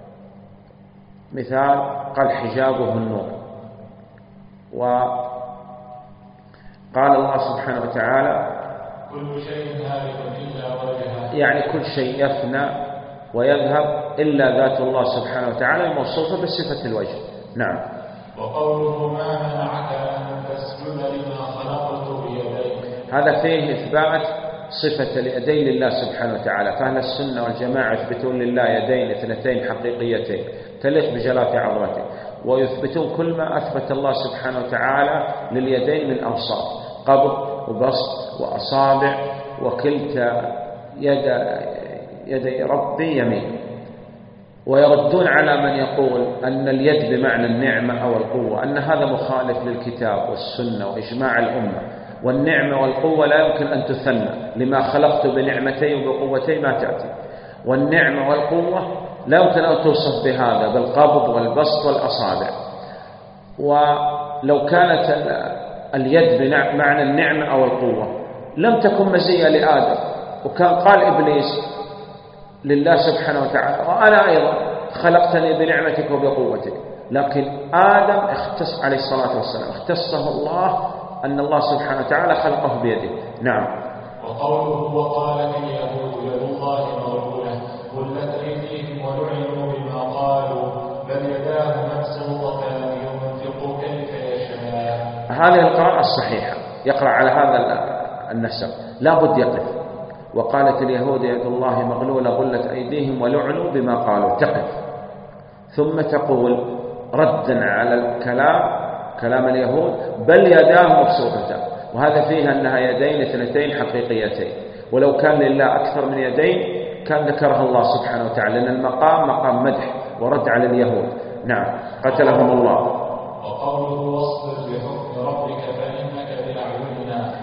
Speaker 1: مثال قال حجابه النور، وقال الله سبحانه وتعالى
Speaker 2: كل شيء هالك إلا وجهه،
Speaker 1: يعني كل شيء يفنى ويذهب إلا ذات الله سبحانه وتعالى الموصوفة بصفة الوجه. نعم.
Speaker 2: وقوله ما منعك أن تسجد لما خلقت بيدي،
Speaker 1: هذا فيه إثبات صفة اليدين لله سبحانه وتعالى. فأهل السنة والجماعة يثبتون لله يدين اثنتين حقيقيتين تليق بجلالة عظمته، ويثبتون كل ما أثبت الله سبحانه وتعالى لليدين من أوصاف، قبض وبسط وأصابع، وكلتا يدي ربي يمين. ويردون على من يقول أن اليد بمعنى النعمة أو القوة، أن هذا مخالف للكتاب والسنة وإجماع الأمة، والنعمة والقوة لا يمكن أن تثنى، لما خلقت بنعمتي وبقوتي ما تأتي. والنعمة والقوة لا يمكن أن توصف بهذا بالقبض والبسط والأصابع. ولو كانت اليد بمعنى النعمة أو القوة لم تكن مزية لآدم، وكان قال إبليس لله سبحانه وتعالى وأنا أيضا خلقتني بنعمتك وبقوتك، لكن آدم اختص عليه الصلاة والسلام اختصه الله أن الله سبحانه وتعالى خلقه بيده. نعم.
Speaker 2: وقوله وقالت اليهود يد الله مغلولة غلت أيديهم ولعنوا بما قالوا بل يداه مبسوطتان ينفق كيف يشاء.
Speaker 1: هذه القراءة الصحيحة يقرأ على هذا النسق، لا بد يقف. وقالت اليهود يد الله مغلولة غلت أيديهم ولعنوا بما قالوا، تقف، ثم تقول ردا على كلام اليهود بل يداه مبسوطتان، وهذا فيها أنها يدين اثنتين حقيقيتين، ولو كان لله أكثر من يدين كان ذكرها الله سبحانه وتعالى، لأن المقام مقام مدح ورد على اليهود. نعم. قتلهم الله.
Speaker 2: وقوله واصبر لحكم ربك فإنك بأعيننا،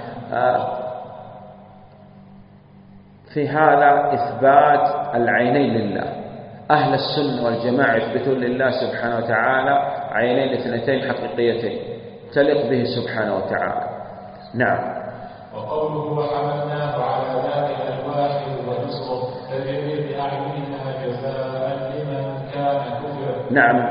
Speaker 1: في هذا إثبات العينين لله. أهل السنة والجماعة يثبتون لله سبحانه وتعالى عينين اثنتين حقيقيتين تليق به سبحانه وتعالى. نعم.
Speaker 2: وقوله وحملناه على ذات الألواح ونسر تجري بأعيننا جزاء لمن كان كفر.
Speaker 1: نعم.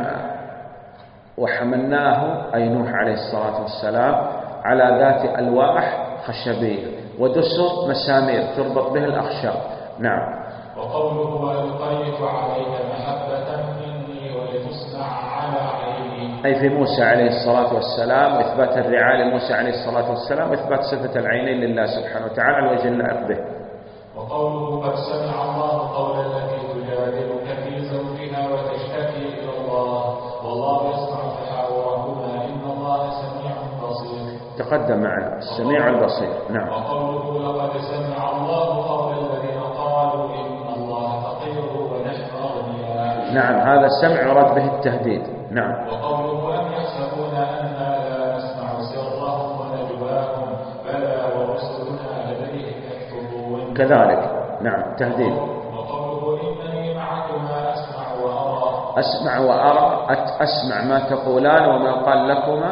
Speaker 1: وحملناه أي نوح عليه الصلاة والسلام على ذات ألواح خشبية ودسر مسامير تربط بها الأخشاب. نعم.
Speaker 2: وقوله وألقيت عليك محبة مني ولتصنع على عيني،
Speaker 1: أي في موسى عليه الصلاة والسلام، إثبات الرعاية لموسى عليه الصلاة والسلام، وإثبات صفة العينين لله سبحانه وتعالى على الوجه اللائق به.
Speaker 2: وقوله قد سمع الله قول التي تجادلك في زوجها وتشتكي إلى الله والله يسمع تحاوركما إن الله سميع بصير.
Speaker 1: تقدم معنا السميع البصير. نعم.
Speaker 2: وقوله لقد سمع الله قول الذين قالوا إن الله فقير ونحن أغنياء.
Speaker 1: نعم. هذا السمع يراد به التهديد. نعم.
Speaker 2: وقوله أم يحسبون أنا لا نسمع سرهم ونجواهم بلى ورسلنا لديهم يكتبون.
Speaker 1: كذلك. نعم. تهديد.
Speaker 2: وقوله إنني معكما أسمع وأرى.
Speaker 1: أسمع وأرى، أسمع ما تقولان وما قال لكما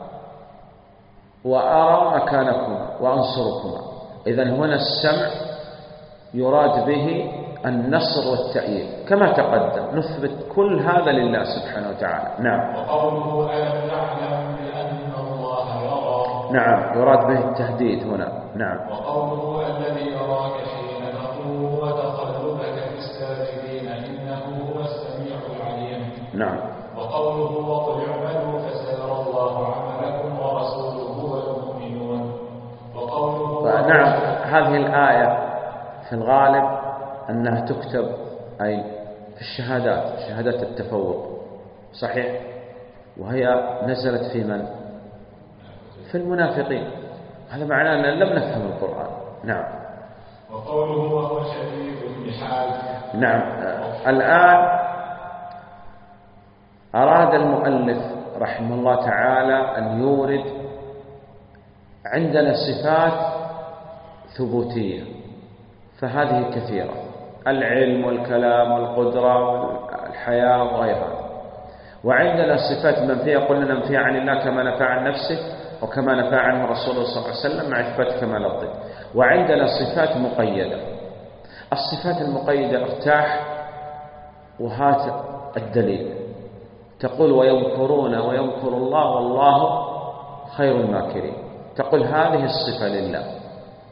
Speaker 1: وأرى مكانكما وأنصركما. إذن هنا السمع يراد به النصر والتأييد كما تقدم، نثبت كل هذا لله سبحانه وتعالى. نعم.
Speaker 2: وقوله ألم تعلم بأن الله يرى.
Speaker 1: نعم. يراد به التهديد هنا. نعم.
Speaker 2: وقوله الذي يراك حين تقوم وتقلبك في الساجدين إنه هو السميع العليم.
Speaker 1: نعم.
Speaker 2: وقوله وقل اعملوا فسيرى الله عملكم ورسوله والمؤمنون. وقوله
Speaker 1: نعم. هذه الآية في الغالب أنها تكتب أي في الشهادات، شهادات التفوق، صحيح، وهي نزلت في من؟ في المنافقين. هذا معناه أن لم نفهم القرآن. نعم.
Speaker 2: وقوله وهو شديد المحال.
Speaker 1: نعم. الآن أراد المؤلف رحمه الله تعالى أن يورد عندنا صفات ثبوتية، فهذه كثيرة: العلم والكلام والقدرة والحياة وغيرها. وعندنا صفات منفية قلنا ننفيها عن الله كما نفى عن نفسه وكما نفى عنه رسوله صلى الله عليه وسلم مع إثبات كمال الضد. وعندنا صفات مقيدة. الصفات المقيدة ارتاح وهات الدليل. تقول ويمكرون ويمكر الله والله خير الماكرين، تقول هذه الصفة لله.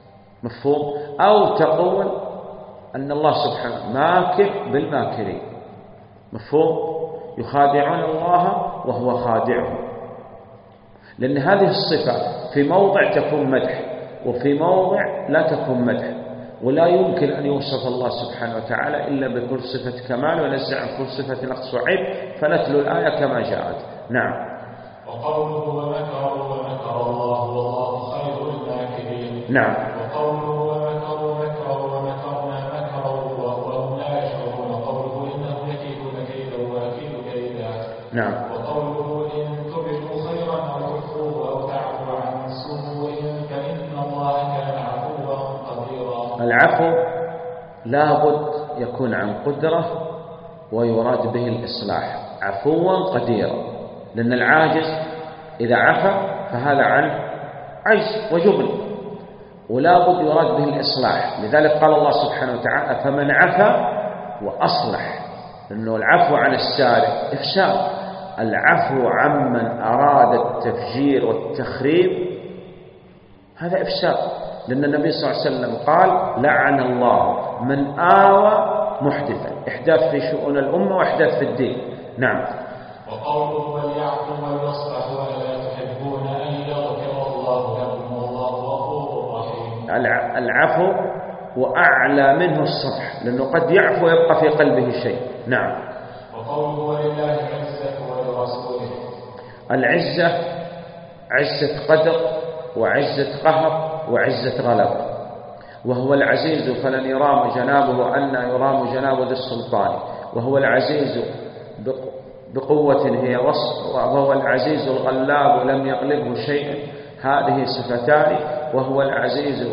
Speaker 1: مفهوم؟ أو تقول أن الله سبحانه ماكر بالماكرين، مفهوم؟ يخادعون الله وهو خادعهم، لأن هذه الصفة في موضع تكون مدح وفي موضع لا تكون مدح، ولا يمكن أن يوصف الله سبحانه وتعالى إلا بكل صفة كمال وينزع عن كل صفة نقص وعيب، فنتلو الآية كما جاءت. نعم.
Speaker 2: وقوله ومكروا ومكر الله والله خير الماكرين.
Speaker 1: نعم.
Speaker 2: وقوله ومكروا مكرا ومكرنا مكرا وهم لا يشعرون. قوله إنهم يكيدون كيدا وأكيد كيدا.
Speaker 1: نعم.
Speaker 2: وقوله إن تبدوا خيرا أو تخفوه أو تعفو عن سوء فإن الله كان عفوا قديرا.
Speaker 1: العفو لابد يكون عن قدرة ويراد به الإصلاح، عفوا قديرا، لأن العاجز إذا عفى فهذا عن عجز وجبن، ولا بد يراد به الإصلاح. لذلك قال الله سبحانه وتعالى فمن عفى وأصلح، لأنه العفو عن السارق إفساد، العفو عمن أراد التفجير والتخريب هذا إفساد، لأن النبي صلى الله عليه وسلم قال لعن الله من آوى محدثا، إحداث في شؤون الأمة وإحداث في الدين. نعم.
Speaker 2: وقوله وليعفوا وليصفحوا ألا تحبون أن يغفر الله لكم والله غفور رحيم.
Speaker 1: العفو وأعلى منه الصفح، لأنه قد يعفو ويبقى في قلبه شيء. نعم.
Speaker 2: وقوله ولله العزة ولرسوله.
Speaker 1: العزة عزة قدر وعزة قهر وعزة غلبة، وهو العزيز فلن يرام جنابه أن يرام جناب ذي السلطان، وهو العزيز بقوة هي وصف، وهو العزيز الغلاب لم يغلبه شيء، هذه صفتان. وهو العزيز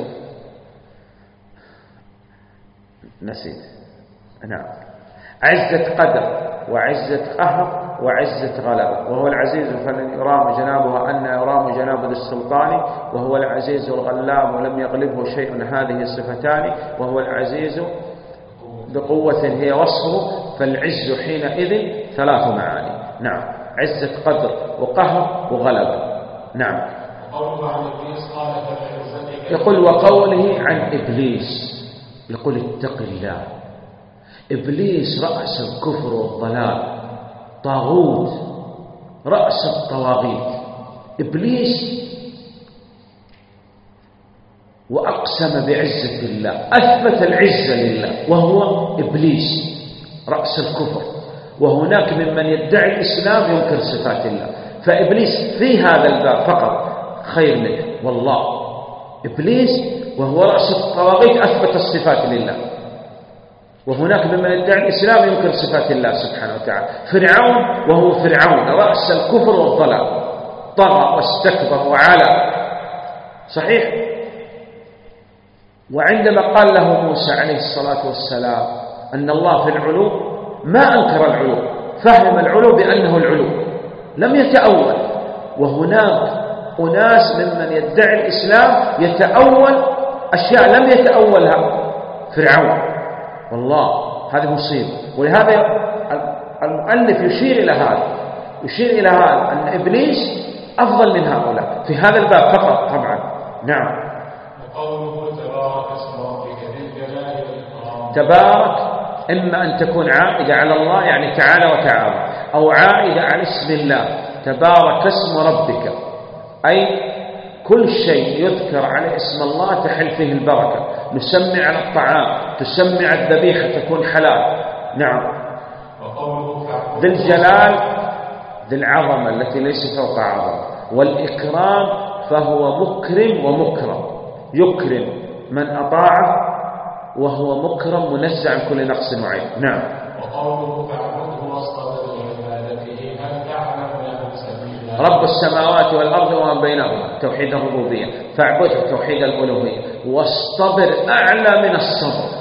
Speaker 1: نسيت. نعم. عزة قدر وعزة قهر وعزة غلبة، وهو العزيز فلن يرام جنابه أن يرام جناب ذي السلطان، وهو العزيز الغلاب ولم يغلبه شيء، هذه صفتان. وهو العزيز بقوة هي وصفه، فالعز حينئذ ثلاث معاني. نعم. عزة قدر وقهر وغلبة. نعم. يقول وقوله عن إبليس، يقول اتق الله. إبليس رأس الكفر والضلال، طاغوت، رأس الطواغيت إبليس، وأقسم بعزة الله، أثبت العزة لله، وهو إبليس رأس الكفر. وهناك ممن يدعي الإسلام ينكر صفات الله، فإبليس في هذا الباب فقط خير منه والله. إبليس وهو رأس الطواغيت أثبت الصفات لله، وهناك ممن يدعي الإسلام ينكر صفات الله سبحانه وتعالى. فرعون وهو فرعون رأس الكفر والضلال، طغى واستكبر وعلى، صحيح. وعندما قال له موسى عليه الصلاة والسلام أن الله في العلو ما أنكر العلو، فهم العلو بأنه العلو، لم يتأول. وهناك أناس ممن يدعي الإسلام يتأول أشياء لم يتأولها فرعون، والله هذه مصيبة. ولهذا المؤلف يشير إلى هذا أن إبليس أفضل من هؤلاء في هذا الباب فقط طبعا. نعم.
Speaker 2: وقوله تبارك اسم ربك ذي الجلال والإكرام.
Speaker 1: تبارك إما أن تكون عائدة على الله يعني تعالى وتعالى، أو عائدة على اسم الله. تبارك اسم ربك أي كل شيء يذكر على اسم الله تحل فيه البركة. نسمي على الطعام، تسمي على الذبيحة تكون حلال. نعم. ذي الجلال ذي العظمة التي ليس فوق عظمة، والإكرام فهو مكرم ومكرم، يكرم من أطاعه وهو مكرم منزع عن كل نقص وعيب. نعم.
Speaker 2: وقوله فاعبده واصطبر لعبادته هل تعلم له سبيلا.
Speaker 1: رب السماوات والأرض وما بينهما توحيد الربوبية، فاعبده توحيد الألوهية، واصطبر أعلى من الصبر،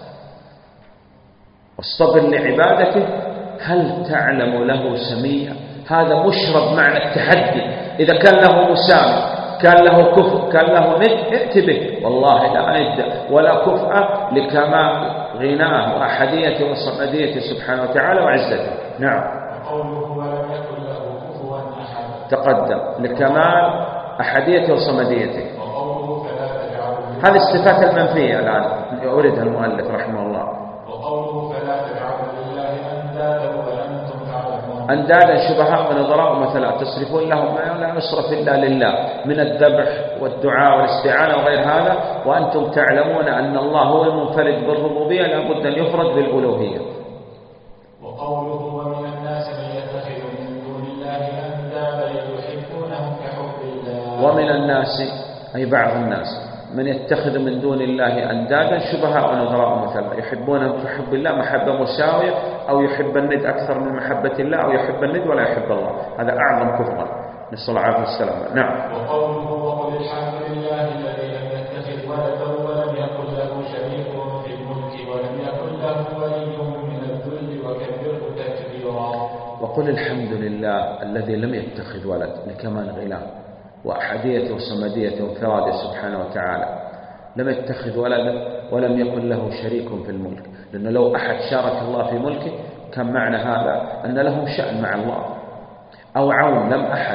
Speaker 1: واصطبر لعبادته هل تعلم له سميا. هذا مشرب معنى التحدي، إذا كان له مسامح كان له كفء كان له ند ائت به، والله لا ند ولا كفء لكمال غناه وأحديته وصمديته سبحانه وتعالى وعزته. نعم.
Speaker 2: وقوله ولم يكن له كفوا أحد،
Speaker 1: تقدم لكمال أحديته وصمديته.
Speaker 2: وقوله فلا تجعلوا
Speaker 1: هذه الصفات المنفية الآن يوردها المؤلف رحمه الله.
Speaker 2: وقوله فلا تجعلوا لله أندادا وأنتم تعلمون،
Speaker 1: أندادا شبهاء ونظراء ومثلا تصرفون لهم ما لا يصرف إلا لله من الذبح والدعاء والاستعانة وغير هذا، وأنتم تعلمون أن الله هو المنفرد بالربوبية لا بد أن يفرد بالألوهية.
Speaker 2: وقوله ومن الناس من يتخذ من دون الله أندادا يحبونهم كحب الله،
Speaker 1: ومن الناس أي بعض الناس من يتخذ من دون الله أندادا شبهاء ونظراء مثلا يحبونهم كحب الله، محبة مساوية، أو يحب الند أكثر من محبة الله، أو يحب الند ولا يحب الله، هذا أعظم كفرا، نسأل الله العافية والسلامة. نعم.
Speaker 2: وقوله وقل الحمد لله الذي لم يتخذ ولدا ولم يكن له شريك في الملك ولم يكن له ولي من الذل وكبره تكبيرا.
Speaker 1: وقل الحمد لله الذي لم يتخذ ولد لكمال غناه وأحديته وصمديته وانفراده سبحانه وتعالى، لم يتخذ ولدا ولم يكن له شريك في الملك، لأنه لو أحد شارك الله في ملكه كان معنى هذا أن له شأن مع الله أو عون. لم أحد،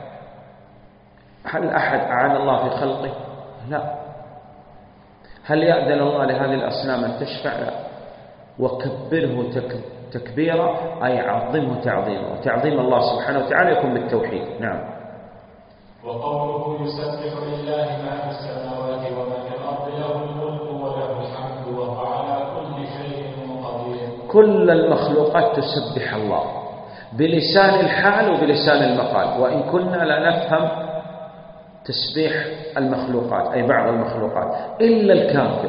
Speaker 1: هل أحد أعان الله في خلقه؟ لا. هل يأذن الله لهذه الأصنام أن تشفع؟ لا. وكبره تكبيرا أي عظمه تعظيما، وتعظيم الله سبحانه وتعالى يكون بالتوحيد. نعم.
Speaker 2: وقوله يسبح لله ما في السماوات وما في الأرض له الملك وله الحمد وهو على كل شيء قدير.
Speaker 1: كل المخلوقات تسبح الله بلسان الحال وبلسان المقال، وإن كنا لا نفهم تسبيح المخلوقات أي بعض المخلوقات، إلا الكافر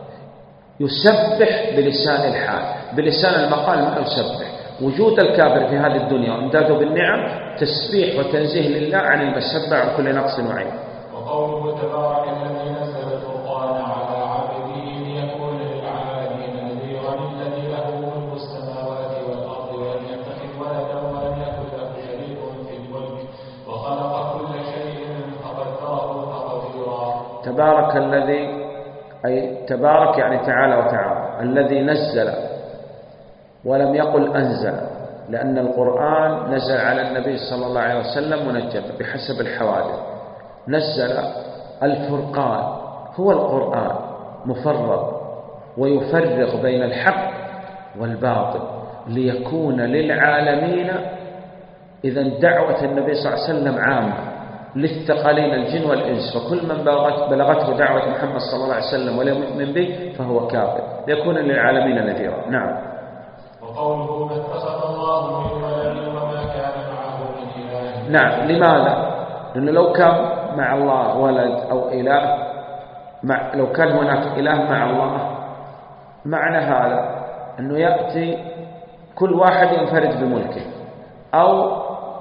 Speaker 1: يسبح بلسان الحال، بلسان المقال ما يسبح. وجود الكافر في هذه الدنيا وامداده بالنعم تسبيح وتنزيه لله عن المسبة عن كل نقص وعيب.
Speaker 2: وقوله تبارك الذي نزل الفرقان على عبده ليكون للعالمين نذيرا الذي له ملك السماوات والأرض ولم يتخذ ولدا ولم يكن له شريك في الملك وخلق كل شيء فقدره تقديرا.
Speaker 1: تبارك الذي أي تبارك يعني تعالى وتعالى، الذي نزل ولم يقل أنزل، لأن القرآن نزل على النبي صلى الله عليه وسلم منجما بحسب الحوادث. نزل الفرقان هو القرآن مفرق ويفرق بين الحق والباطل ليكون للعالمين. إذا دعوة النبي صلى الله عليه وسلم عامة للثقلين الجن والإنس، فكل من بلغته دعوة محمد صلى الله عليه وسلم ولم يؤمن به فهو كافر، ليكون للعالمين نذيرا. نعم.
Speaker 2: وقوله ما اتخذ الله من ولد وما كان معه من إله.
Speaker 1: نعم. لماذا؟ لأنه لو كان مع الله ولد أو إله، لو كان هناك إله مع الله، معنى هذا أنه يأتي كل واحد ينفرد بملكه أو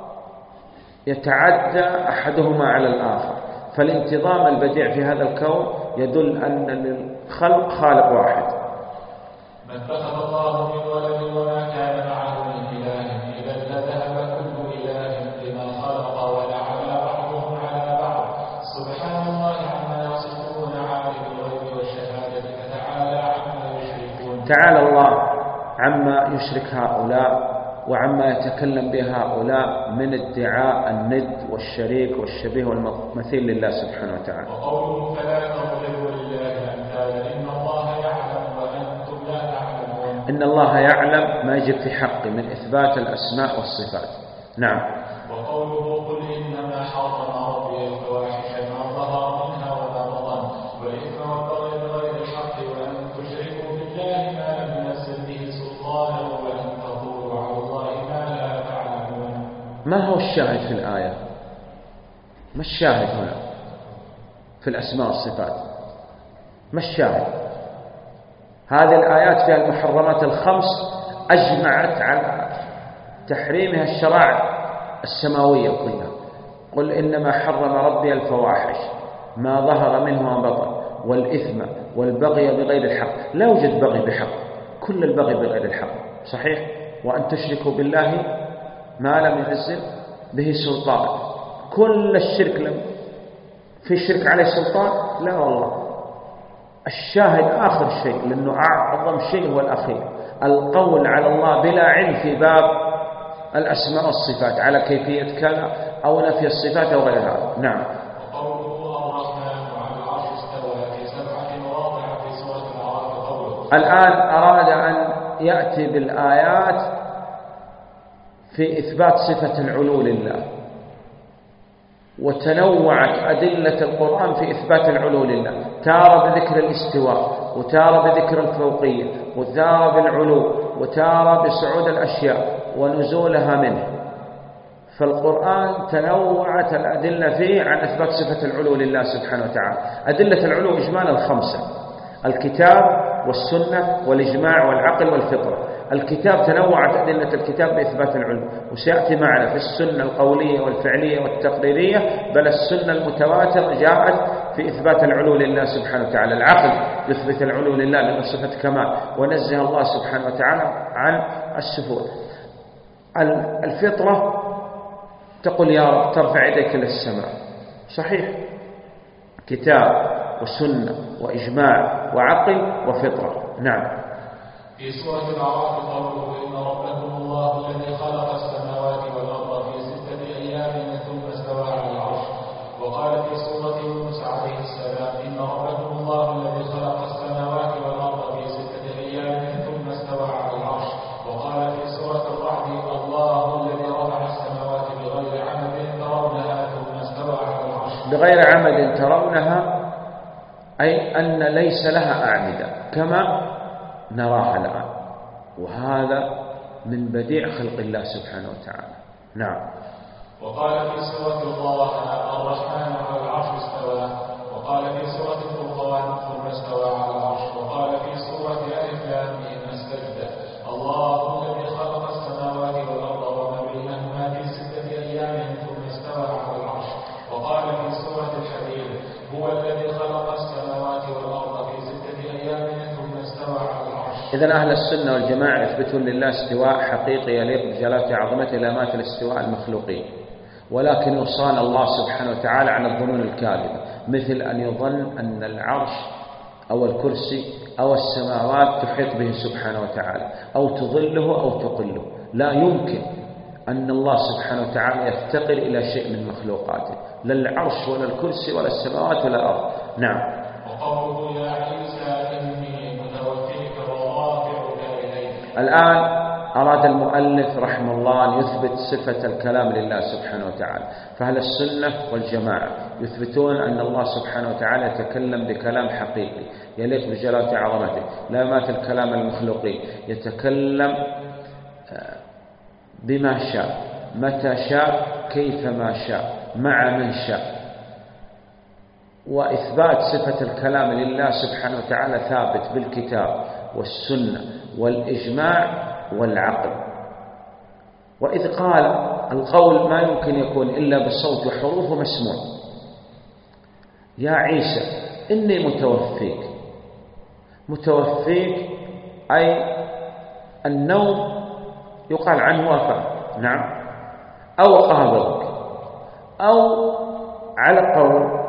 Speaker 1: يتعدى أحدهما على الآخر. فالانتظام البديع في هذا الكون يدل أن للخلق خالق واحد.
Speaker 2: ما اتخذ الله من ولد وما كان معه من إله إذا لذهب كل إله بما خلق ولعلى بعضهم على بعض سبحان الله عما يصفون عالم الغيب والشهادة فتعالى عما يشركون.
Speaker 1: تعالى الله عما يشرك هؤلاء وعما يتكلم به هؤلاء من ادعاء الند والشريك والشبيه والمثيل لله سبحانه وتعالى.
Speaker 2: وقوله فلا تضربوا لله الأمثال إن الله يعلم وأنتم لا تعلمون.
Speaker 1: إن الله يعلم ما يجب في حقه من إثبات الأسماء والصفات. نعم.
Speaker 2: وقوله قل إنما حرم ربي الفواحش ما ظهر منها وما بطن والإثم والبغي بغير الحق وأن تشركوا بالله ما لم ينزل به سلطانا وأن تقولوا على الله ما لا تعلمون.
Speaker 1: ما هو الشاهد في الآية؟ ما الشاهد هنا في الأسماء والصفات؟ ما الشاهد؟ هذه الآيات فيها المحرمات الخمس أجمعت على تحريمها الشرائع السماوية كلها. قل إنما حرم ربي الفواحش ما ظهر منه وما بطن والإثم والبغي بغير الحق. لا يوجد بغي بحق، كل البغي بغير الحق صحيح. وأن تشركوا بالله ما لم ينزل به سلطان. كل الشرك لم في شرك عليه سلطان؟ لا والله. الشاهد آخر شيء، لأنه أعظم شيء هو الأخير، القول على الله بلا علم في باب الأسماء والصفات على كيفية كذا أو نفي الصفات أو غيرها. نعم.
Speaker 2: وقوله الرحمن على العرش استوى في 7
Speaker 1: الآن أراد أن يأتي بالآيات في إثبات صفة العلو لله، وتنوعت أدلة القرآن في إثبات العلو لله، تارة بذكر الاستواء، وتارة بذكر الفوقية، وتارة بالعلو، وتارة بصعود الأشياء ونزولها منه. فالقرآن تنوعت الأدلة فيه عن إثبات صفة العلو لله سبحانه وتعالى. أدلة العلو إجمالا 5: الكتاب والسنة والإجماع والعقل والفطرة. الكتاب تنوعت أدلة الكتاب بإثبات العلو، وسيأتي معنا في السنة القولية والفعلية والتقريرية، بل السنة المتواترة جاءت في إثبات العلو لله سبحانه وتعالى. العقل يثبت العلو لله لأنه صفة كمال، ونزه الله سبحانه وتعالى عن السفول. الفطرة تقول يا رب ترفع يديك للسماء، صحيح، كتاب وسنة وإجماع وعقل وفطرة. نعم.
Speaker 2: في سورة الأعراف قوله إن ربكم الله الذي خلق السماوات والأرض في 6 أيام ثم استوى على العرش. وقال في سورة يونس عليه السلام إن ربكم الله الذي خلق السماوات والأرض في 6 أيام ثم استوى على العرش. وقال في سورة الرعد الله الذي رفع السماوات بغير عمد ترونها ثم استوى على العرش.
Speaker 1: بغير عمد ترونها أي أن ليس لها أعمدة كما نراها الآن، وهذا من بديع خلق الله سبحانه وتعالى. نعم.
Speaker 2: وقال في سورة الله الرحمن على العرش استوى. وقال في سورة الفرقان ثم استوى على العرش. وقال في سورة ألف لام ميم السجدة الله الذي خلق السماوات والأرض وما بينهما في 6 أيام ثم استوى على العرش. وقال في سورة الحديد هو الذي خلق السماوات والأرض في 6 أيام ثم استوى على العرش.
Speaker 1: إذن أهل السنة والجماعة يثبتون لله استواء حقيقي يليق بجلالة عظمته لا مثل استواء المخلوقين، ولكن يصان الله سبحانه وتعالى عن الظنون الكاذبة، مثل أن يظن أن العرش أو الكرسي أو السماوات تحيط به سبحانه وتعالى أو تظله أو تقله. لا يمكن أن الله سبحانه وتعالى يفتقر إلى شيء من مخلوقاته، لا العرش ولا الكرسي ولا السماوات ولا الأرض. نعم.
Speaker 2: وقوله يا عيسى إني متوفيك ورافعك إلي.
Speaker 1: الآن أراد المؤلف رحمه الله أن يثبت صفة الكلام لله سبحانه وتعالى. فأهل السنة والجماعة يثبتون أن الله سبحانه وتعالى يتكلم بكلام حقيقي يليق بجلالة عظمته لا مثل كلام المخلوقين، يتكلم بما شاء متى شاء كيفما شاء مع من شاء. وإثبات صفة الكلام لله سبحانه وتعالى ثابت بالكتاب والسنة والإجماع والعقل. وإذ قال القول ما يمكن يكون إلا بالصوت وحروف مسموع، يا عيسى إني متوفيك أي النوم يقال عنه وفاة، نعم، أو قابضك، أو على قول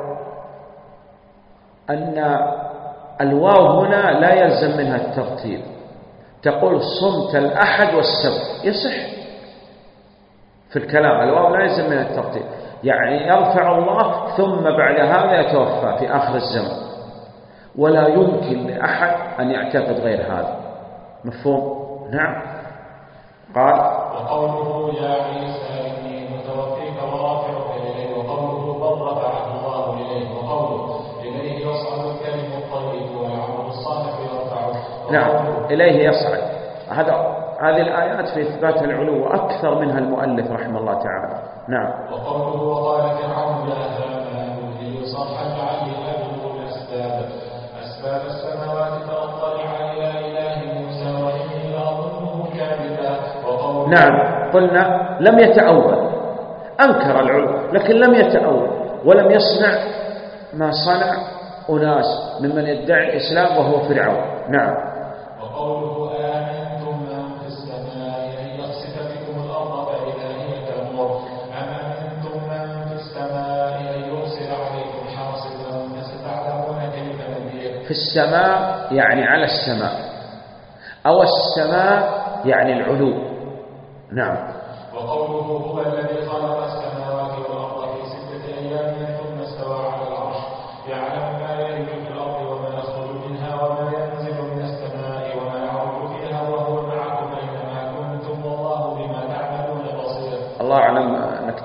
Speaker 1: أن الواو هنا لا يلزم منها الترتيب، تقول صمت الأحد والسبت يصح في الكلام، الواو لا يلزم منها الترتيب، يعني يرفع الله ثم بعد هذا يتوفى في آخر الزمن، ولا يمكن لأحد أن يعتقد غير هذا. مفهوم؟ نعم. قال
Speaker 2: وقوله يا عيسى إني متوفيك ورافعك إليه. وقوله بل رفعه الله إليه. وقوله إليه يصعد الكلم الطيب والعمل الصالح يرفعه.
Speaker 1: نعم، إليه يصعد. هذه الآيات في إثبات العلو أكثر منها المؤلف رحمه الله تعالى. نعم.
Speaker 2: وقوله وقال فرعون يا هامان ابني صرحا لعلي أبلغ أسباب السماوات فأطلع إلى إله موسى وإني لأظنه كاذبا.
Speaker 1: نعم، قلنا لم يتأول، أنكر العلو لكن لم يتأول ولم يصنع ما صنع أناس ممن يدعي الإسلام وهو فرعون. نعم.
Speaker 2: وقوله آمنتم من في السماء أن يخسف بكم الأرض فإذا هي تمور أم أمنتم من في السماء أن يرسل عليكم حاصبا فستعلمون كيف نذير.
Speaker 1: في السماء يعني على السماء، أو السماء يعني العلو. نعم.
Speaker 2: وقوله هو الذي خلق السماوات والأرض في 6 أيام ثم استوى على العرش يعلم ما يلج في الأرض وما يخرج منها وما ينزل من السماء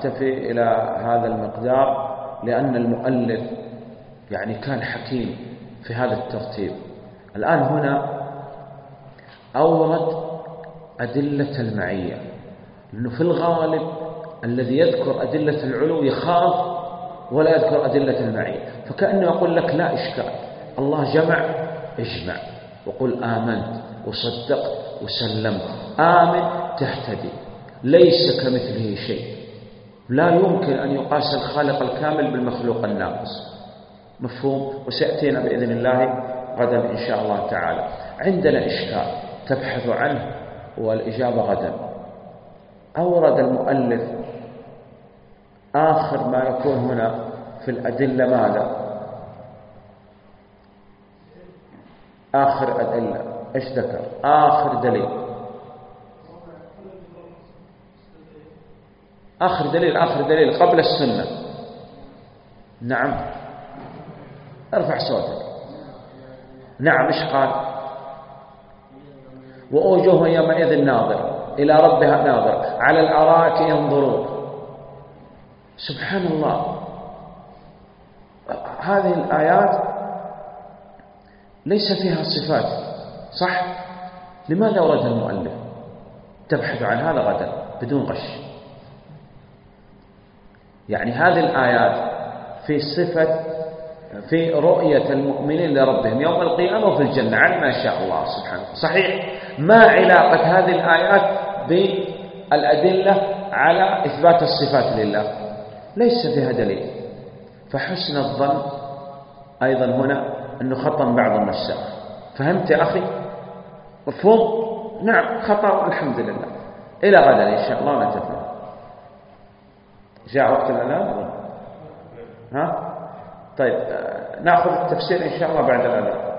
Speaker 1: أكتفي إلى هذا المقدار، لأن المؤلف يعني كان حكيم في هذا الترتيب. الآن هنا أورد أدلة المعية، لأنه في الغالب الذي يذكر أدلة العلو يخاف ولا يذكر أدلة المعية، فكأنه يقول لك لا إشكال، الله جمع، اجمع وقل آمنت وصدقت وسلمت، آمن تهتدي، ليس كمثله شيء، لا يمكن أن يقاس الخالق الكامل بالمخلوق الناقص. مفهوم؟ وسيأتينا بإذن الله غدا إن شاء الله تعالى. عندنا إشكال تبحث عنه والإجابة غدا. أورد المؤلف آخر ما يكون هنا في الأدلة ماذا؟ آخر أدلة إيش ذكر؟ آخر دليل، آخر دليل قبل السنة. نعم، ارفع صوتك. نعم، إيش قال؟ ووجوه يومئذ ناظرة إلى ربها ناظرة على الأرائك ينظرون. سبحان الله، هذه الآيات ليس فيها صفات، صح؟ لماذا أورد المؤلف؟ تبحث عن هذا غدا بدون غش. يعني هذه الآيات في صفة، في رؤية المؤمنين لربهم يوم القيامة وفي الجنة على ما شاء الله سبحانه. صحيح، ما علاقة هذه الآيات بالأدلة على إثبات الصفات لله؟ ليس فيها دليل. فحسن الظن أيضا هنا أنه خطأ بعض النساخ. فهمت يا أخي؟ مفهوم؟ نعم، خطأ الحمد لله. إلى غدا إن شاء الله نتفهم. جاء وقت الأذان؟ ها؟ طيب، نأخذ التفسير إن شاء الله بعد الأذان.